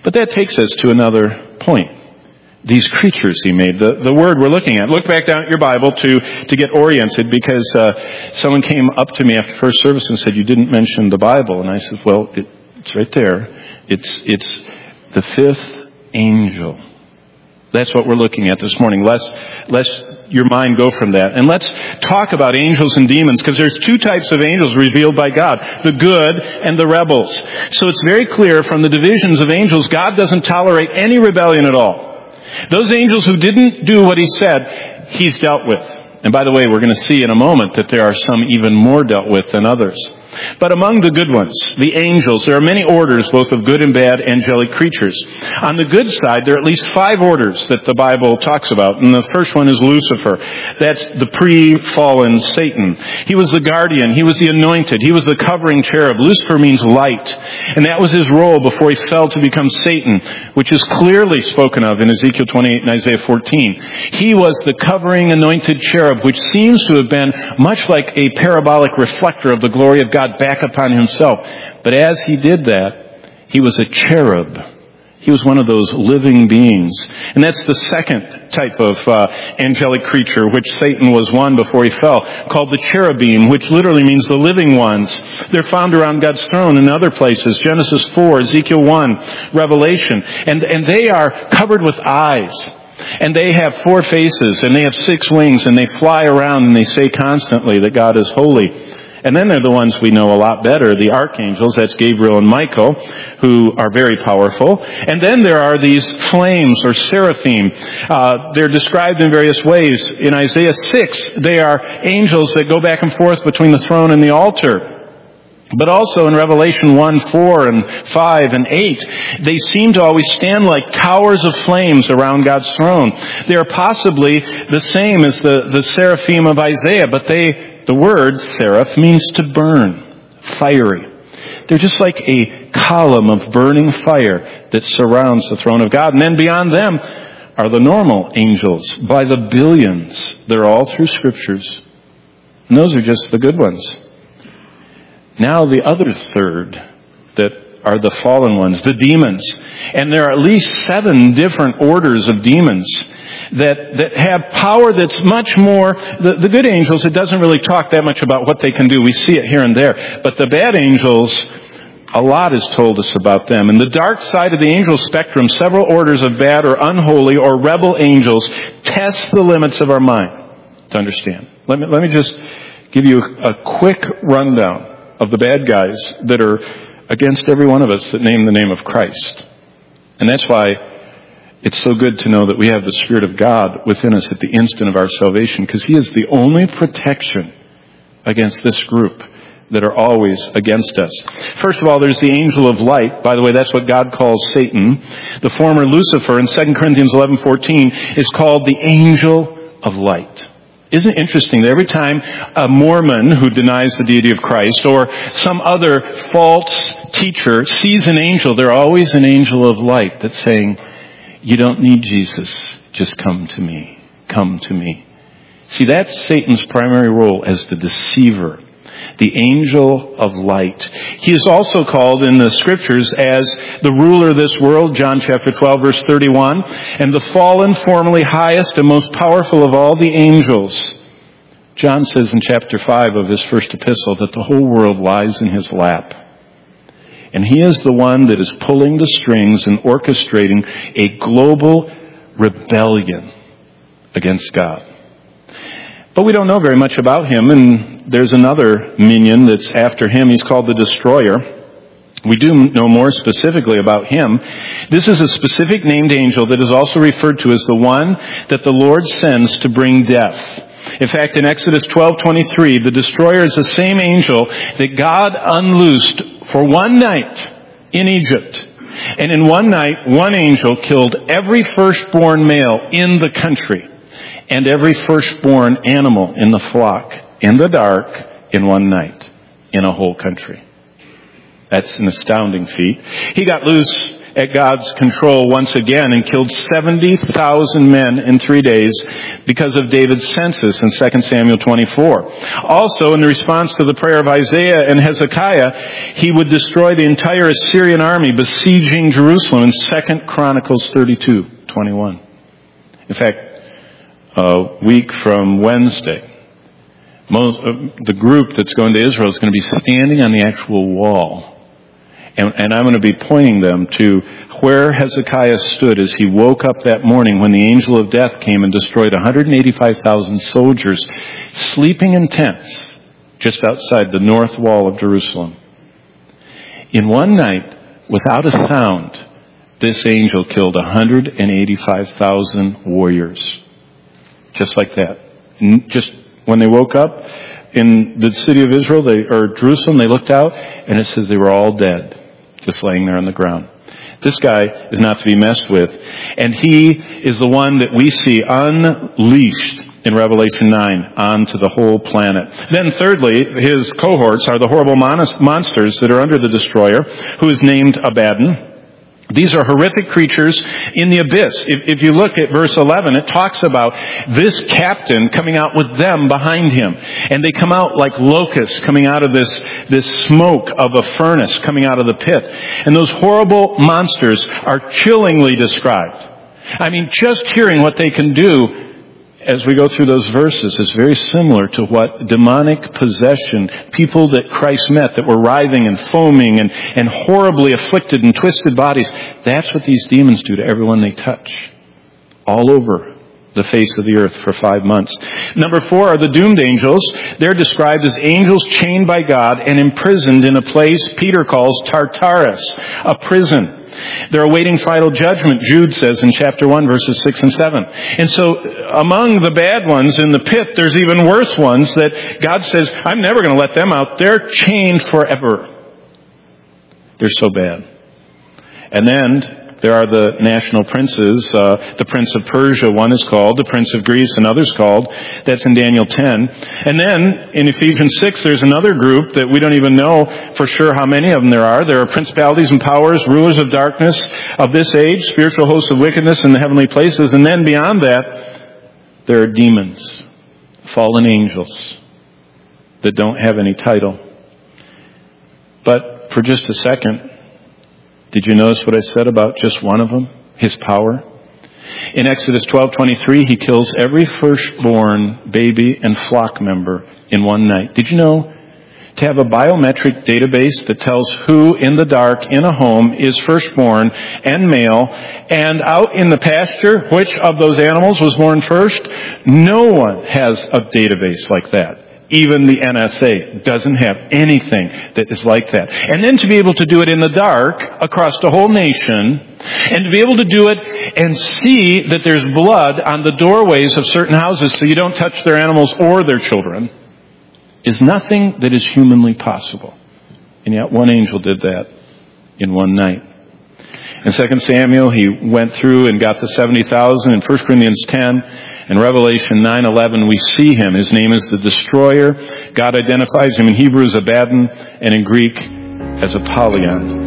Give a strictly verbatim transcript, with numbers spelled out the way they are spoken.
But that takes us to another point. These creatures he made, the, the word we're looking at. Look back down at your Bible to, to get oriented, because uh, someone came up to me after first service and said, you didn't mention the Bible. And I said, well, it, it's right there. It's, it's the fifth angel. That's what we're looking at this morning. Lest, lest your mind go from that. And let's talk about angels and demons, because there's two types of angels revealed by God, the good and the rebels. So it's very clear from the divisions of angels, God doesn't tolerate any rebellion at all. Those angels who didn't do what he said, he's dealt with. And by the way, we're going to see in a moment that there are some even more dealt with than others. But among the good ones, the angels, there are many orders, both of good and bad angelic creatures. On the good side, there are at least five orders that the Bible talks about. And the first one is Lucifer. That's the pre-fallen Satan. He was the guardian. He was the anointed. He was the covering cherub. Lucifer means light. And that was his role before he fell to become Satan, which is clearly spoken of in Ezekiel twenty-eight and Isaiah fourteen. He was the covering anointed cherub, which seems to have been much like a parabolic reflector of the glory of God back upon himself. But as he did that, he was a cherub. He was one of those living beings. And that's the second type of uh, angelic creature, which Satan was one before he fell, called the cherubim, which literally means the living ones. They're found around God's throne in other places, Genesis four, Ezekiel one, Revelation. And, and they are covered with eyes. And they have four faces, and they have six wings, and they fly around, and they say constantly that God is holy. And then they're the ones we know a lot better, the archangels, that's Gabriel and Michael, who are very powerful. And then there are these flames, or seraphim. Uh, they're described in various ways. In Isaiah six, they are angels that go back and forth between the throne and the altar. But also in Revelation one, four, and five, and eight, they seem to always stand like towers of flames around God's throne. They are possibly the same as the, the seraphim of Isaiah, but they, the word seraph means to burn, fiery. They're just like a column of burning fire that surrounds the throne of God. And then beyond them are the normal angels by the billions. They're all through scriptures. And those are just the good ones. Now the other third that are the fallen ones, the demons. And there are at least seven different orders of demons that, that have power that's much more, the, the good angels, it doesn't really talk that much about what they can do. We see it here and there. But the bad angels, a lot is told us about them. In the dark side of the angel spectrum, several orders of bad or unholy or rebel angels test the limits of our mind to understand. Let me, let me just give you a quick rundown of the bad guys that are against every one of us that name the name of Christ. And that's why it's so good to know that we have the Spirit of God within us at the instant of our salvation, because He is the only protection against this group that are always against us. First of all, there's the angel of light. By the way, that's what God calls Satan. The former Lucifer in Second Corinthians eleven fourteen is called the angel of light. Isn't it interesting that every time a Mormon who denies the deity of Christ or some other false teacher sees an angel, they're always an angel of light that's saying, you don't need Jesus, just come to me, come to me. See, that's Satan's primary role as the deceiver, the angel of light. He is also called in the scriptures as the ruler of this world, John chapter twelve, verse thirty-one, and the fallen, formerly highest and most powerful of all the angels. John says in chapter five of his first epistle that the whole world lies in his lap. And he is the one that is pulling the strings and orchestrating a global rebellion against God. But we don't know very much about him, and there's another minion that's after him. He's called the Destroyer. We do know more specifically about him. This is a specific named angel that is also referred to as the one that the Lord sends to bring death. In fact, in Exodus twelve twenty-three, the Destroyer is the same angel that God unloosed for one night in Egypt. And in one night, one angel killed every firstborn male in the country and every firstborn animal in the flock in the dark in one night in a whole country. That's an astounding feat. He got loose at God's control once again and killed seventy thousand men in three days because of David's census in Second Samuel twenty-four. Also, in the response to the prayer of Isaiah and Hezekiah, he would destroy the entire Assyrian army besieging Jerusalem in Second Chronicles thirty-two twenty-one. In fact, a week from Wednesday, most, uh, the group that's going to Israel is going to be standing on the actual wall. And, and I'm going to be pointing them to where Hezekiah stood as he woke up that morning when the angel of death came and destroyed one hundred eighty-five thousand soldiers sleeping in tents just outside the north wall of Jerusalem. In one night, without a sound, this angel killed one hundred eighty-five thousand warriors. Just like that. Just when they woke up in the city of Israel, they, or Jerusalem, they looked out, and it says they were all dead, just laying there on the ground. This guy is not to be messed with. And he is the one that we see unleashed in Revelation nine onto the whole planet. Then thirdly, his cohorts are the horrible monsters that are under the destroyer, who is named Abaddon. These are horrific creatures in the abyss. If, if you look at verse eleven, it talks about this captain coming out with them behind him. And they come out like locusts coming out of this, this smoke of a furnace coming out of the pit. And those horrible monsters are chillingly described. I mean, just hearing what they can do as we go through those verses is very similar to what demonic possession, people that Christ met that were writhing and foaming and, and horribly afflicted and twisted bodies, that's what these demons do to everyone they touch. All over the face of the earth for five months. Number four are the doomed angels. They're described as angels chained by God and imprisoned in a place Peter calls Tartarus, a prison. They're awaiting final judgment, Jude says in chapter one, verses six and seven. And so among the bad ones in the pit, there's even worse ones that God says, I'm never going to let them out. They're chained forever. They're so bad. And then there are the national princes. Uh, the Prince of Persia, one is called. The Prince of Greece, another's called. That's in Daniel ten. And then in Ephesians six, there's another group that we don't even know for sure how many of them there are. There are principalities and powers, rulers of darkness of this age, spiritual hosts of wickedness in the heavenly places. And then beyond that, there are demons, fallen angels that don't have any title. But for just a second, did you notice what I said about just one of them? His power. In Exodus twelve twenty-three, he kills every firstborn baby and flock member in one night. Did you know to have a biometric database that tells who in the dark in a home is firstborn and male, and out in the pasture, which of those animals was born first? No one has a database like that. Even the N S A doesn't have anything that is like that. And then to be able to do it in the dark across the whole nation, and to be able to do it and see that there's blood on the doorways of certain houses so you don't touch their animals or their children, is nothing that is humanly possible. And yet one angel did that in one night. In Second Samuel, he went through and got the seventy thousand. In First Corinthians ten, in Revelation nine eleven, we see him. His name is the Destroyer. God identifies him in Hebrew as Abaddon and in Greek as Apollyon.